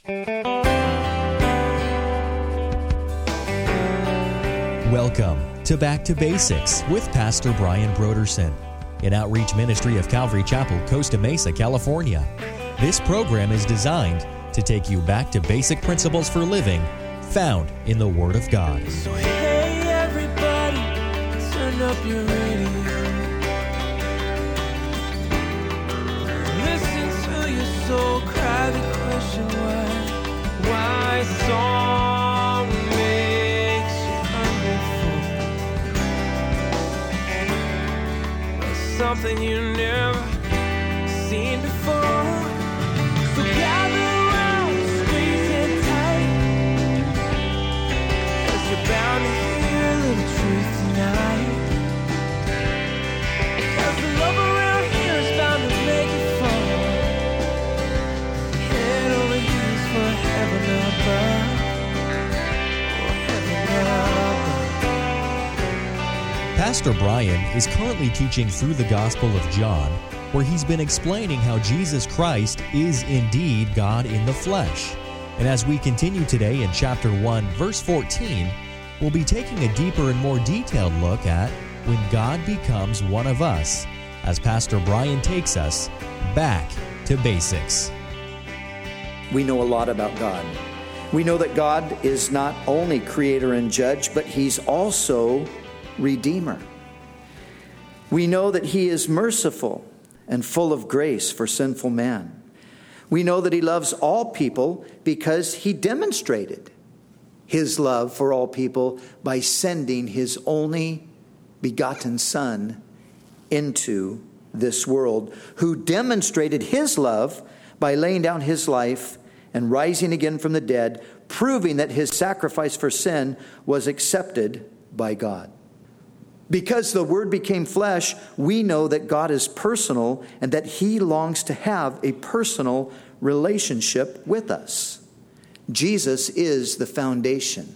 Welcome to Back to Basics with Pastor Brian Broderson, an outreach ministry of Calvary Chapel, Costa Mesa, California. This program is designed to take you back to basic principles for living found in the Word of God. So hey everybody, turn up your radio. Listen to your soul cry the question why song makes you hungry for something you never seen before. So gather around, squeeze it tight, 'cause you're bound to hear a little truth tonight. 'Cause the love around here is bound to make you fall. Head over heels for heaven above. Pastor Brian is currently teaching through the Gospel of John, where he's been explaining how Jesus Christ is indeed God in the flesh. And as we continue today in chapter 1, verse 14, we'll be taking a deeper and more detailed look at when God becomes one of us, as Pastor Brian takes us back to basics. We know a lot about God. We know that God is not only creator and judge, but He's also Redeemer. We know that He is merciful and full of grace for sinful man. We know that He loves all people because He demonstrated His love for all people by sending His only begotten Son into this world, who demonstrated His love by laying down His life and rising again from the dead, proving that His sacrifice for sin was accepted by God. Because the Word became flesh, we know that God is personal and that He longs to have a personal relationship with us. Jesus is the foundation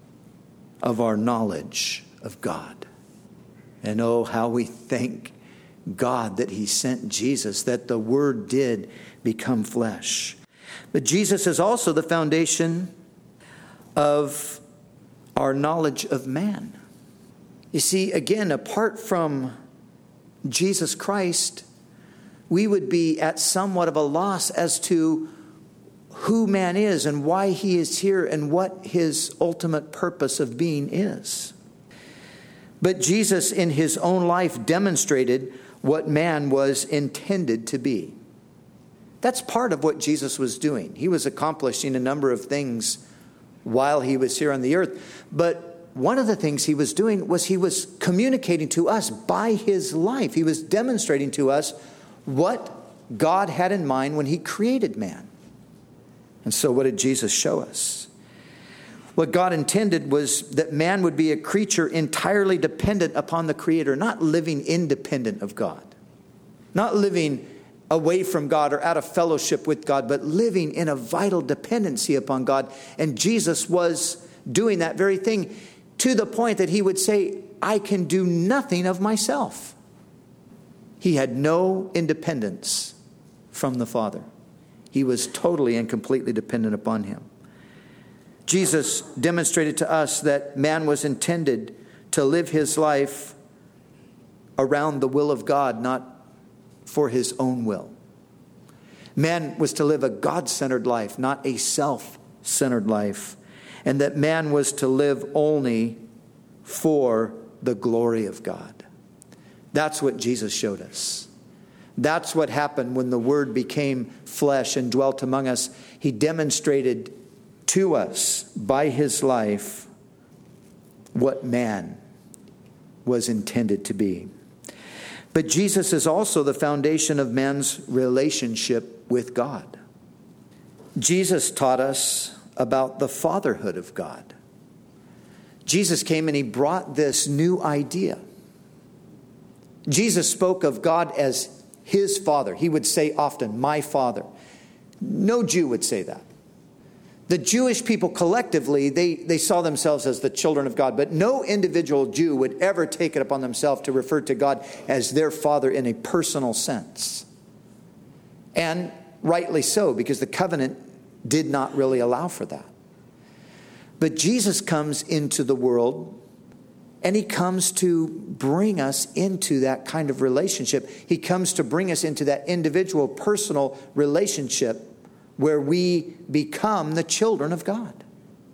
of our knowledge of God. And oh, how we thank God that He sent Jesus, that the Word did become flesh. But Jesus is also the foundation of our knowledge of man. You see, again, apart from Jesus Christ, we would be at somewhat of a loss as to who man is and why he is here and what his ultimate purpose of being is. But Jesus, in His own life, demonstrated what man was intended to be. That's part of what Jesus was doing. He was accomplishing a number of things while He was here on the earth. But one of the things He was doing was He was communicating to us by His life. He was demonstrating to us what God had in mind when He created man. And so what did Jesus show us? What God intended was that man would be a creature entirely dependent upon the Creator, not living independent of God, not living away from God or out of fellowship with God, but living in a vital dependency upon God. And Jesus was doing that very thing, to the point that He would say, I can do nothing of myself. He had no independence from the Father. He was totally and completely dependent upon Him. Jesus demonstrated to us that man was intended to live his life around the will of God, not for his own will. Man was to live a God-centered life, not a self-centered life. And that man was to live only for the glory of God. That's what Jesus showed us. That's what happened when the Word became flesh and dwelt among us. He demonstrated to us by His life what man was intended to be. But Jesus is also the foundation of man's relationship with God. Jesus taught us about the fatherhood of God. Jesus came and He brought this new idea. Jesus spoke of God as His Father. He would say often, my Father. No Jew would say that. The Jewish people collectively, they saw themselves as the children of God, but no individual Jew would ever take it upon themselves to refer to God as their Father in a personal sense. And rightly so, because the covenant did not really allow for that. But Jesus comes into the world, and he comes to bring us into that kind of relationship. He comes to bring us into that individual, personal relationship where we become the children of God.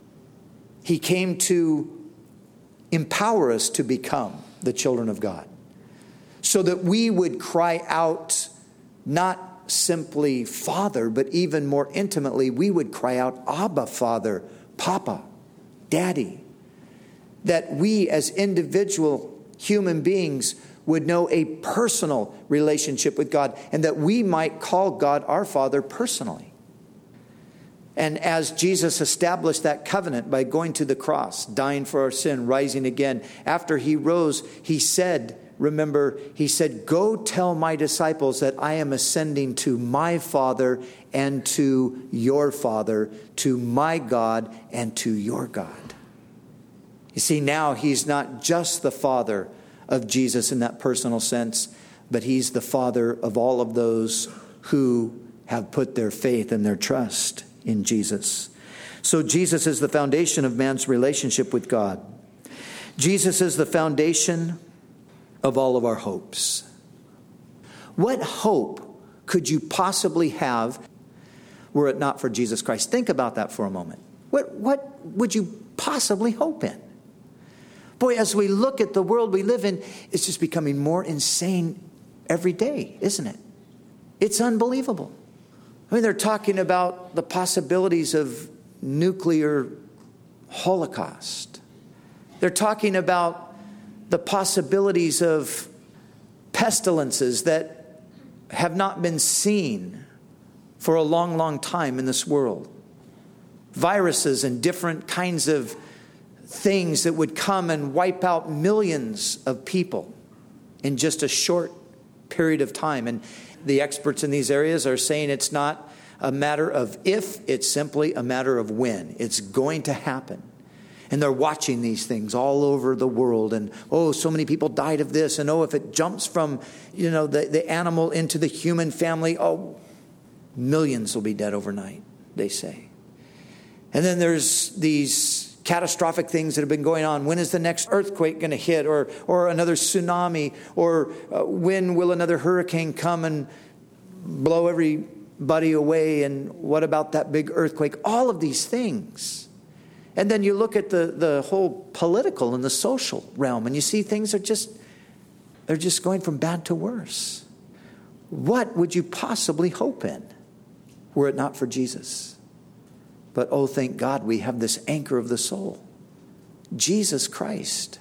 He came to empower us to become the children of God, so that we would cry out, not simply Father, but even more intimately, we would cry out, Abba, Father, Papa, Daddy. That we as individual human beings would know a personal relationship with God, and that we might call God our Father personally. And as Jesus established that covenant by going to the cross, dying for our sin, rising again, after he rose, he said, remember, he said, go tell my disciples that I am ascending to my Father and to your Father, to my God and to your God. You see, now he's not just the Father of Jesus in that personal sense, but he's the Father of all of those who have put their faith and their trust in Jesus. So Jesus is the foundation of man's relationship with God. Jesus is the foundation of all of our hopes. What hope could you possibly have were it not for Jesus Christ? Think about that for a moment. What would you possibly hope in? Boy, as we look at the world we live in, it's just becoming more insane every day, isn't it? It's unbelievable. I mean, they're talking about the possibilities of nuclear holocaust. They're talking about the possibilities of pestilences that have not been seen for a long, long time in this world. Viruses and different kinds of things that would come and wipe out millions of people in just a short period of time. And the experts in these areas are saying it's not a matter of if, it's simply a matter of when. It's going to happen. And they're watching these things all over the world. And, oh, so many people died of this. And, oh, if it jumps from, the animal into the human family, oh, millions will be dead overnight, they say. And then there's these catastrophic things that have been going on. When is the next earthquake going to hit, or another tsunami, or when will another hurricane come and blow everybody away, and what about that big earthquake? All of these things. And then you look at the whole political and the social realm, and you see things are they're just going from bad to worse. What would you possibly hope in were it not for Jesus? But oh, thank God we have this anchor of the soul, Jesus Christ.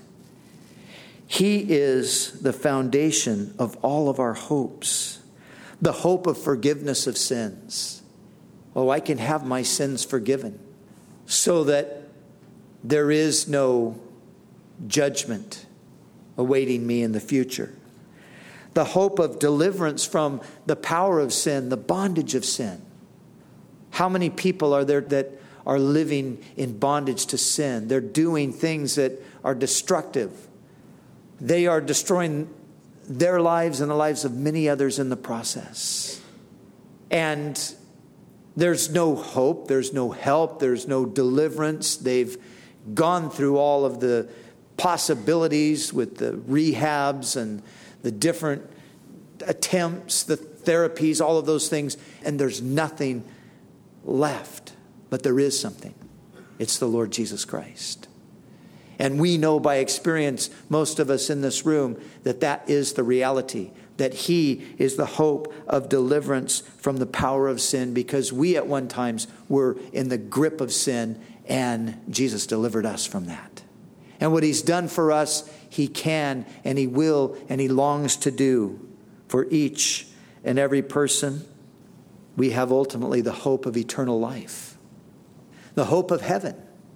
He is the foundation of all of our hopes. The hope of forgiveness of sins. Oh, I can have my sins forgiven so that there is no judgment awaiting me in the future. The hope of deliverance from the power of sin, the bondage of sin. How many people are there that are living in bondage to sin? They're doing things that are destructive. They are destroying their lives and the lives of many others in the process. And there's no hope, there's no help, there's no deliverance. They've gone through all of the possibilities with the rehabs and the different attempts, the therapies, all of those things, and there's nothing left. But there is something. It's the Lord Jesus Christ. And we know by experience, most of us in this room, that is the reality, that He is the hope of deliverance from the power of sin, because we at one times were in the grip of sin, and Jesus delivered us from that. And what He's done for us, He can and He will and He longs to do for each and every person. We have ultimately the hope of eternal life, the hope of heaven.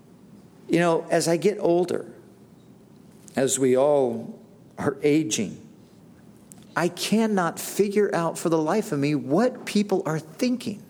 As I get older, as we all are aging, I cannot figure out for the life of me what people are thinking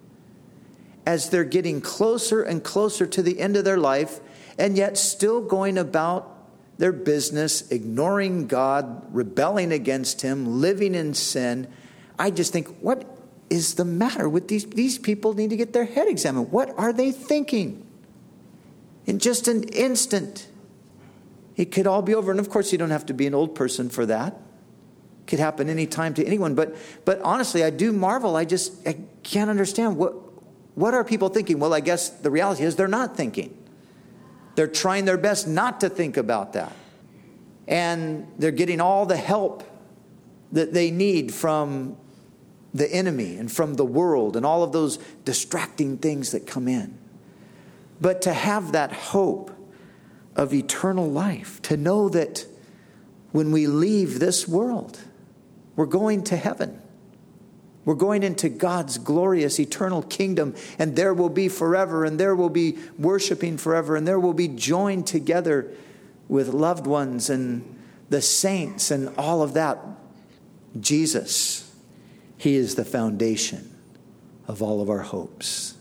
as they're getting closer and closer to the end of their life, and yet still going about their business, ignoring God, rebelling against Him, living in sin. I just think, what is the matter with these people? Need to get their head examined. What are they thinking? In just an instant, it could all be over. And of course, you don't have to be an old person for that. It could happen anytime to anyone. But honestly, I do marvel. I can't understand. What are people thinking? Well, I guess the reality is they're not thinking. They're trying their best not to think about that. And they're getting all the help that they need from the enemy and from the world and all of those distracting things that come in. But to have that hope of eternal life, to know that when we leave this world, we're going to heaven. We're going into God's glorious eternal kingdom, and there will be forever, and there will be worshiping forever, and there will be joined together with loved ones and the saints and all of that. Jesus, He is the foundation of all of our hopes.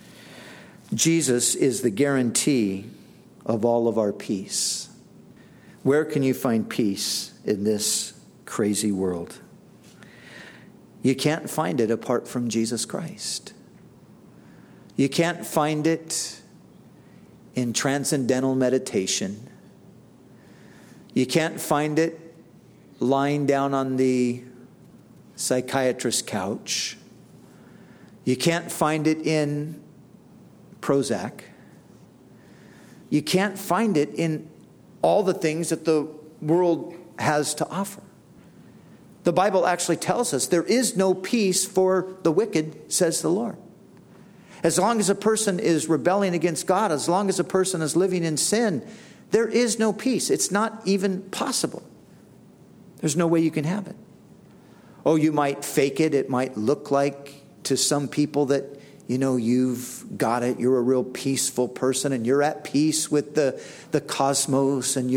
Jesus is the guarantee of all of our peace. Where can you find peace in this crazy world? You can't find it apart from Jesus Christ. You can't find it in transcendental meditation. You can't find it lying down on the psychiatrist's couch. You can't find it in Prozac. You can't find it in all the things that the world has to offer. The Bible actually tells us there is no peace for the wicked, says the Lord. As long as a person is rebelling against God, as long as a person is living in sin, there is no peace. It's not even possible. There's no way you can have it. Oh, you might fake it. It might look like to some people that, you've got it. You're a real peaceful person and you're at peace with the cosmos, and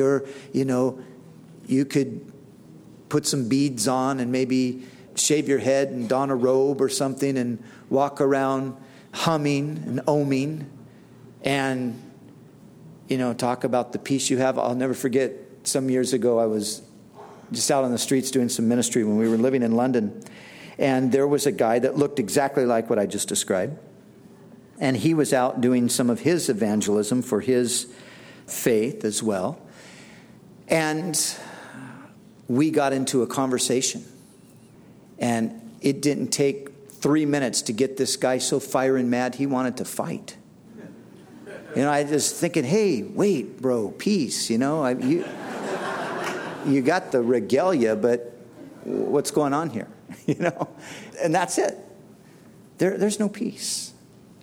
you could put some beads on and maybe shave your head and don a robe or something and walk around humming and oming and, talk about the peace you have. I'll never forget, some years ago, I was just out on the streets doing some ministry when we were living in London. And there was a guy that looked exactly like what I just described. And he was out doing some of his evangelism for his faith as well. And we got into a conversation. And it didn't take 3 minutes to get this guy so firing mad he wanted to fight. I was thinking, hey, wait, bro, peace, you got the regalia, but what's going on here? And that's it. There's no peace.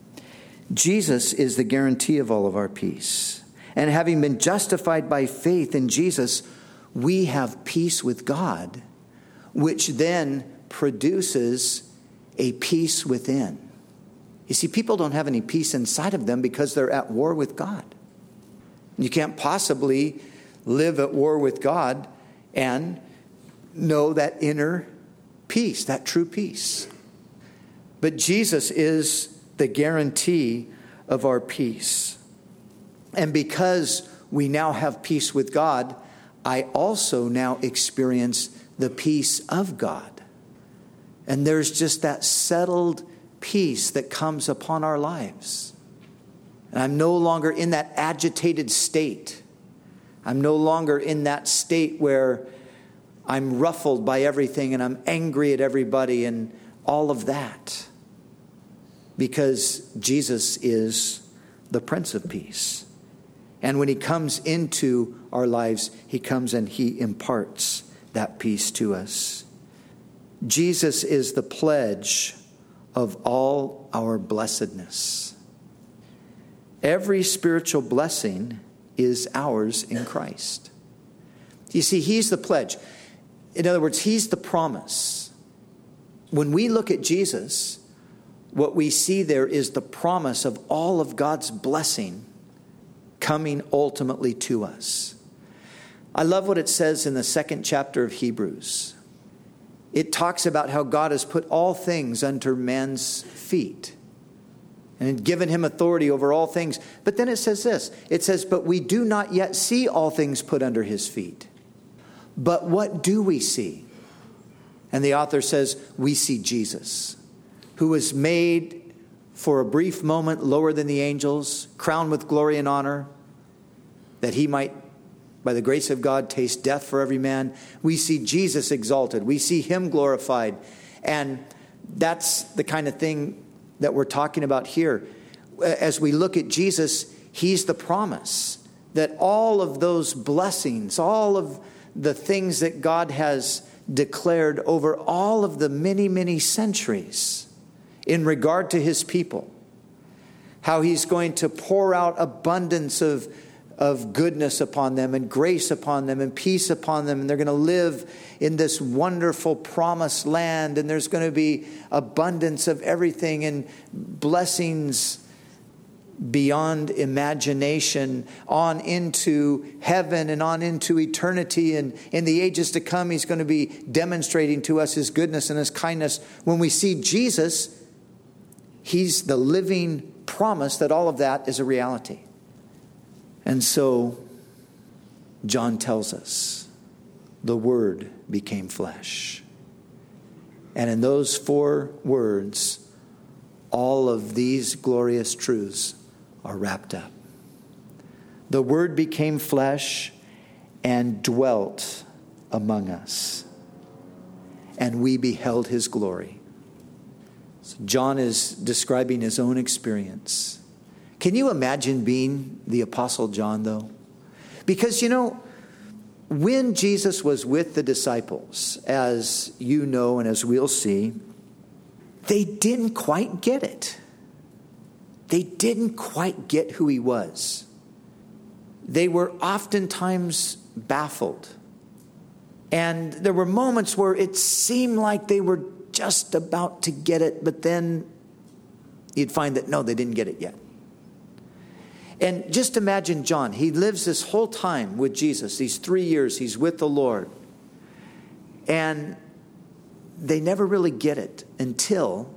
Jesus is the guarantee of all of our peace. And having been justified by faith in Jesus, we have peace with God, which then produces a peace within. You see, people don't have any peace inside of them because they're at war with God. You can't possibly live at war with God and know that inner peace, that true peace. But Jesus is the guarantee of our peace. And because we now have peace with God, I also now experience the peace of God. And there's just that settled peace that comes upon our lives. And I'm no longer in that agitated state. I'm no longer in that state where I'm ruffled by everything and I'm angry at everybody and all of that. Because Jesus is the Prince of Peace. And when He comes into our lives, He comes and He imparts that peace to us. Jesus is the pledge of all our blessedness. Every spiritual blessing is ours in Christ. You see, He's the pledge. In other words, He's the promise. When we look at Jesus, what we see there is the promise of all of God's blessing coming ultimately to us. I love what it says in the 2nd chapter of Hebrews. It talks about how God has put all things under man's feet and given him authority over all things. But then it says this. It says, but we do not yet see all things put under His feet. But what do we see? And the author says, we see Jesus. who was made for a brief moment lower than the angels, crowned with glory and honor, that he might, by the grace of God, taste death for every man. We see Jesus exalted. We see him glorified. And that's the kind of thing that we're talking about here. As we look at Jesus, he's the promise that all of those blessings, all of the things that God has declared over all of the many, many centuries in regard to his people, how he's going to pour out abundance of goodness upon them and grace upon them and peace upon them. And they're going to live in this wonderful promised land. And there's going to be abundance of everything and blessings beyond imagination on into heaven and on into eternity. And in the ages to come, he's going to be demonstrating to us his goodness and his kindness. When we see Jesus, he's the living promise that all of that is a reality. And so John tells us the Word became flesh. And in those 4 words, all of these glorious truths are wrapped up. The Word became flesh and dwelt among us, and we beheld his glory. So John is describing his own experience. Can you imagine being the Apostle John, though? Because, when Jesus was with the disciples, as you know and as we'll see, they didn't quite get it. They didn't quite get who he was. They were oftentimes baffled. And there were moments where it seemed like they were just about to get it, but then you'd find that, no, they didn't get it yet. And just imagine John. He lives this whole time with Jesus. These 3 years he's with the Lord. And they never really get it until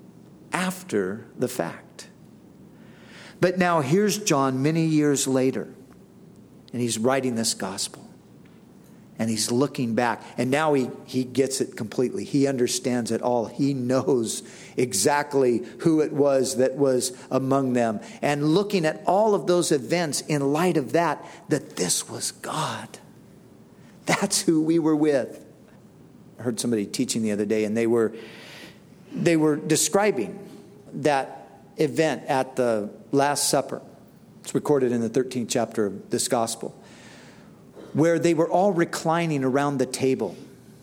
after the fact. But now here's John many years later. And he's writing this gospel. And he's looking back. And now he gets it completely. He understands it all. He knows exactly who it was that was among them. And looking at all of those events in light of that this was God. That's who we were with. I heard somebody teaching the other day, and they were describing that event at the Last Supper. It's recorded in the 13th chapter of this gospel, where they were all reclining around the table.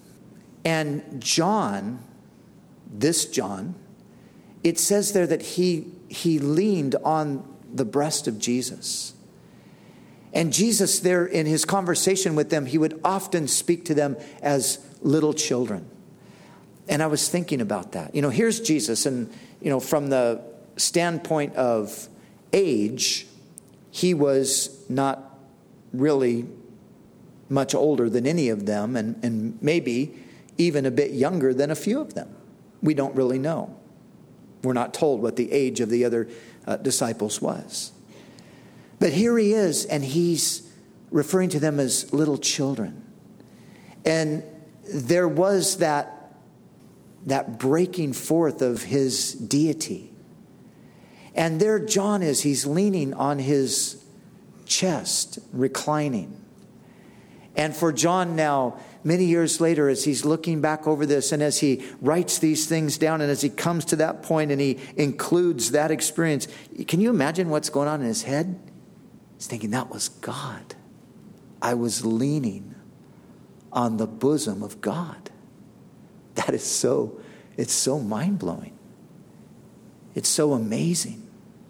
And John, this John, it says there that he leaned on the breast of Jesus. And Jesus there in his conversation with them, he would often speak to them as little children. And I was thinking about that. Here's Jesus, and, from the standpoint of age, he was not really much older than any of them, and maybe even a bit younger than a few of them. We don't really know. We're not told what the age of the other disciples was. But here he is, and he's referring to them as little children. And there was that breaking forth of his deity. And there John is. He's leaning on his chest, reclining. And for John now, many years later, as he's looking back over this and as he writes these things down and as he comes to that point and he includes that experience, can you imagine what's going on in his head? He's thinking, that was God. I was leaning on the bosom of God. That is it's so mind-blowing. It's so amazing.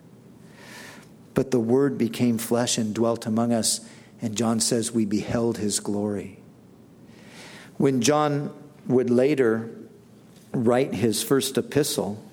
But the Word became flesh and dwelt among us. And John says we beheld his glory. When John would later write his first epistle,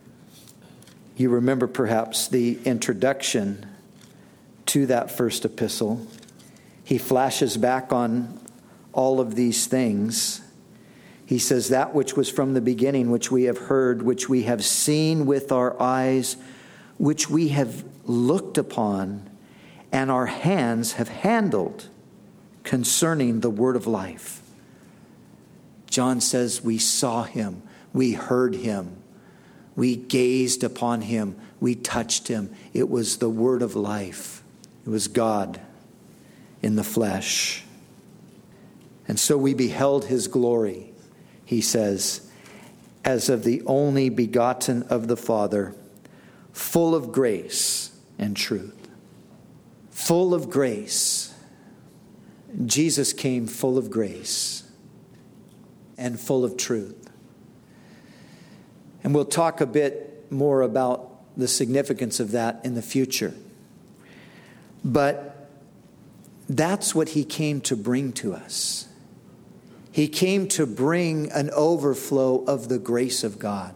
you remember perhaps the introduction to that first epistle. He flashes back on all of these things. He says, that which was from the beginning, which we have heard, which we have seen with our eyes, which we have looked upon, and our hands have handled concerning the word of life. John says we saw him, we heard him, We gazed upon him. We touched him. It was the word of life. It was God in the flesh. And so we beheld his glory, he says, as of the only begotten of the Father, full of grace and truth. Full of grace. Jesus came full of grace and full of truth. And we'll talk a bit more about the significance of that in the future. But that's what he came to bring to us. He came to bring an overflow of the grace of God.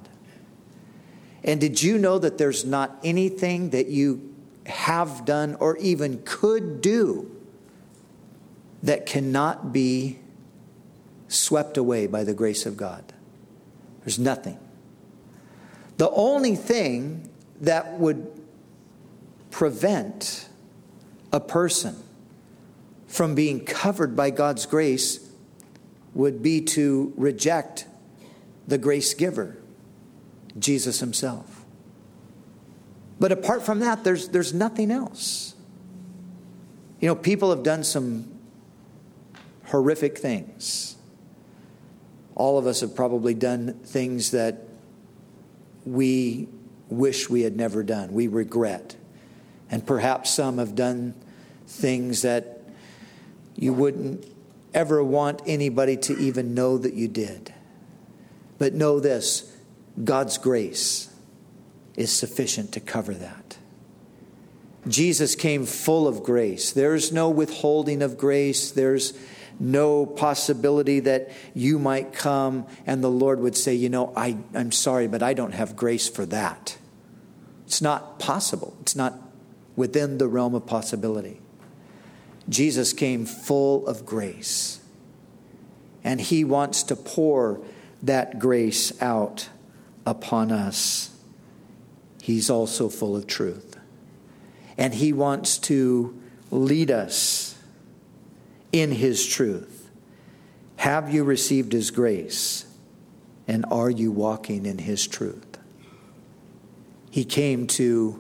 And did you know that there's not anything that you have done or even could do that cannot be swept away by the grace of God? There's nothing. The only thing that would prevent a person from being covered by God's grace would be to reject the grace giver, Jesus himself. But apart from that, there's nothing else. You know, people have done some horrific things. All of us have probably done things that we wish we had never done. We regret. And perhaps some have done things that you wouldn't ever want anybody to even know that you did. But know this, God's grace is sufficient to cover that. Jesus came full of grace. There's no withholding of grace. There's no possibility that you might come and the Lord would say, you know, I'm sorry, but I don't have grace for that. It's not possible. It's not within the realm of possibility. Jesus came full of grace. And he wants to pour that grace out upon us. He's also full of truth. And he wants to lead us in his truth. Have you received his grace? And are you walking in his truth? He came to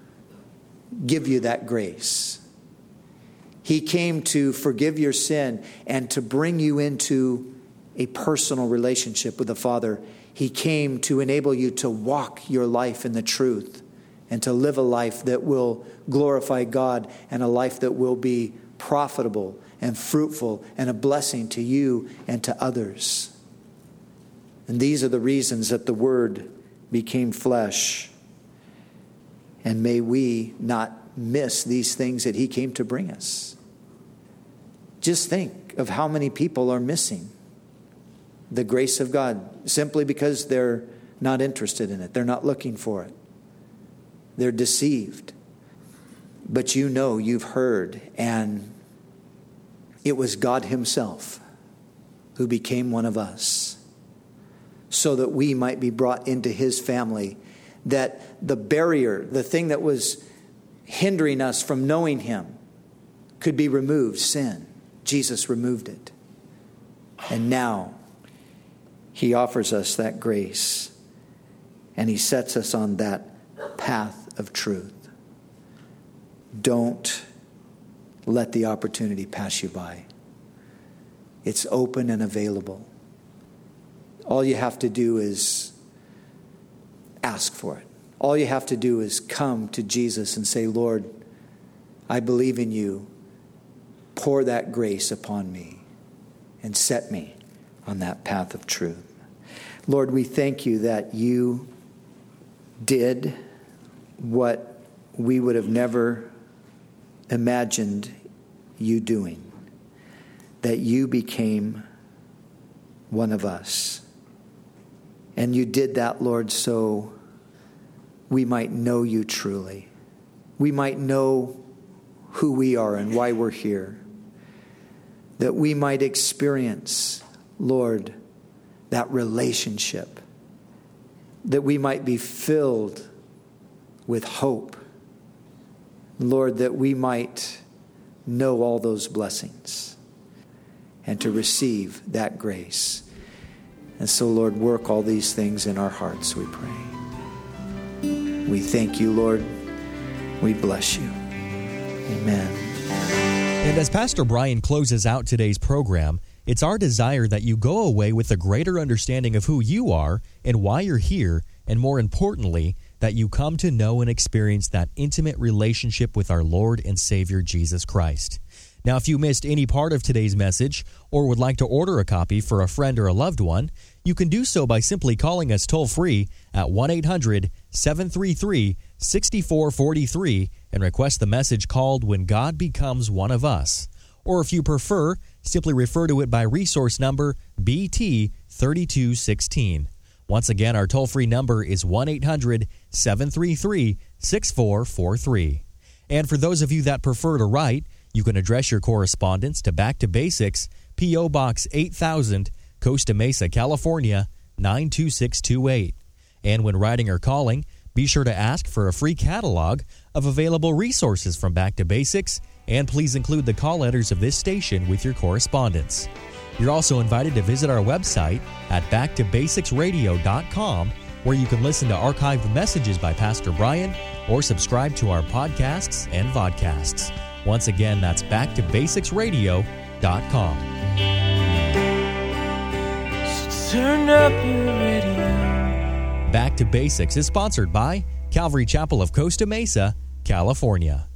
give you that grace. He came to forgive your sin and to bring you into a personal relationship with the Father. He came to enable you to walk your life in the truth and to live a life that will glorify God and a life that will be profitable and fruitful and a blessing to you and to others. And these are the reasons that the Word became flesh. And may we not miss these things that he came to bring us. Just think of how many people are missing the grace of God simply because they're not interested in it. They're not looking for it. They're deceived. But you know, you've heard, and it was God himself who became one of us so that we might be brought into his family, that the barrier, the thing that was hindering us from knowing him, could be removed, sin. Jesus removed it. And now he offers us that grace, and he sets us on that path of truth. Don't let the opportunity pass you by. It's open and available. All you have to do is ask for it. All you have to do is come to Jesus and say, Lord, I believe in you. Pour that grace upon me and set me on that path of truth. Lord, we thank you that you did what we would have never imagined you doing. That you became one of us. And you did that, Lord, so we might know you truly. We might know who we are and why we're here. That we might experience, Lord, that relationship. That we might be filled with hope. Lord, that we might know all those blessings and to receive that grace. And so, Lord, work all these things in our hearts, we pray. We thank you, Lord. We bless you. Amen. And as Pastor Brian closes out today's program, it's our desire that you go away with a greater understanding of who you are and why you're here, and more importantly, that you come to know and experience that intimate relationship with our Lord and Savior Jesus Christ. Now, if you missed any part of today's message or would like to order a copy for a friend or a loved one, you can do so by simply calling us toll-free at 1-800-733-6443 and request the message called When God Becomes One of Us. Or if you prefer, simply refer to it by resource number BT3216. Once again, our toll-free number is 1-800-733-6443. And for those of you that prefer to write, you can address your correspondence to Back to Basics, P.O. Box 8000, Costa Mesa, California, 92628. And when writing or calling, be sure to ask for a free catalog of available resources from Back to Basics, and please include the call letters of this station with your correspondence. You're also invited to visit our website at backtobasicsradio.com, where you can listen to archived messages by Pastor Brian or subscribe to our podcasts and vodcasts. Once again, that's backtobasicsradio.com. So turn up your radio. Back to Basics is sponsored by Calvary Chapel of Costa Mesa, California.